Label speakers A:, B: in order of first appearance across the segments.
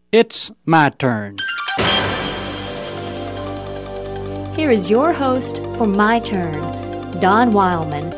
A: It's my turn.
B: Here is your host for My Turn, Don Wildman.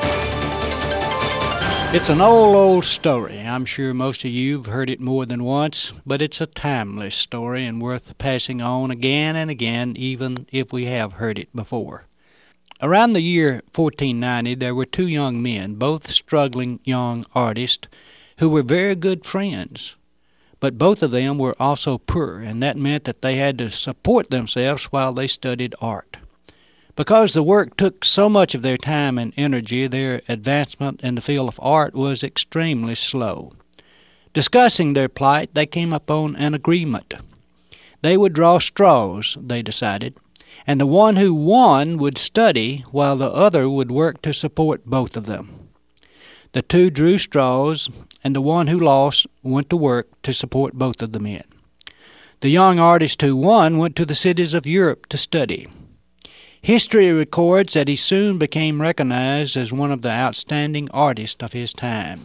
A: It's an old story. I'm sure most of you have heard it more than once, but it's a timeless story and worth passing on again and again, even if we have heard it before. Around the year 1490, there were two young men, both struggling young artists, who were very good friends. But both of them were also poor, and that meant that they had to support themselves while they studied art. Because the work took so much of their time and energy, their advancement in the field of art was extremely slow. Discussing their plight, they came upon an agreement. They would draw straws, they decided, and the one who won would study while the other would work to support both of them. The two drew straws, and the one who lost went to work to support both of the men. The young artist who won went to the cities of Europe to study. History records that he soon became recognized as one of the outstanding artists of his time.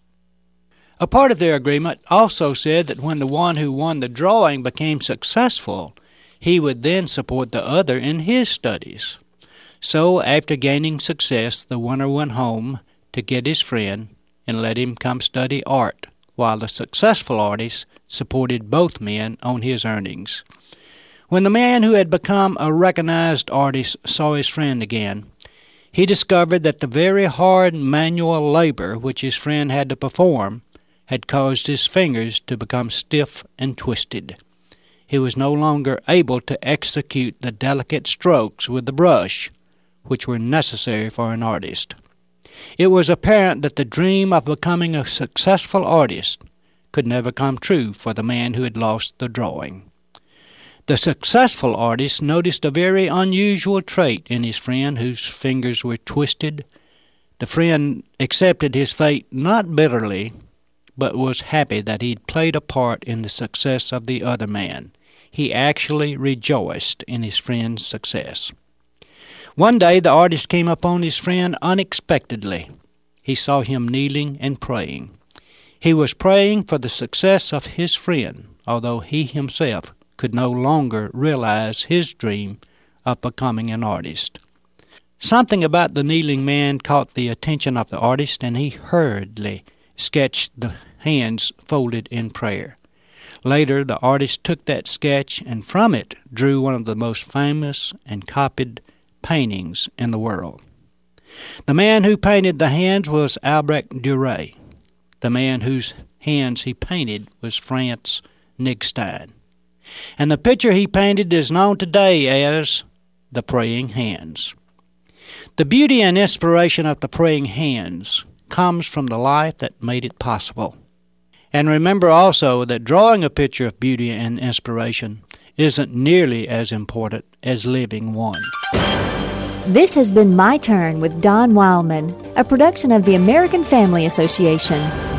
A: A part of their agreement also said that when the one who won the drawing became successful, he would then support the other in his studies. So, after gaining success, the winner went home to get his friend and let him come study art, while the successful artist supported both men on his earnings. When the man who had become a recognized artist saw his friend again, he discovered that the very hard manual labor which his friend had to perform had caused his fingers to become stiff and twisted. He was no longer able to execute the delicate strokes with the brush, which were necessary for an artist. It was apparent that the dream of becoming a successful artist could never come true for the man who had lost the drawing. The successful artist noticed a very unusual trait in his friend whose fingers were twisted. The friend accepted his fate not bitterly, but was happy that he had played a part in the success of the other man. He actually rejoiced in his friend's success. One day the artist came upon his friend unexpectedly. He saw him kneeling and praying. He was praying for the success of his friend, although he himself could no longer realize his dream of becoming an artist. Something about the kneeling man caught the attention of the artist, and he hurriedly sketched the hands folded in prayer. Later, the artist took that sketch and from it drew one of the most famous and copied paintings in the world. The man who painted the hands was Albrecht Dürer. The man whose hands he painted was Franz Nigstein. And the picture he painted is known today as the Praying Hands. The beauty and inspiration of the Praying Hands comes from the life that made it possible. And remember also that drawing a picture of beauty and inspiration isn't nearly as important as living one.
B: This has been My Turn with Don Wildman, a production of the American Family Association.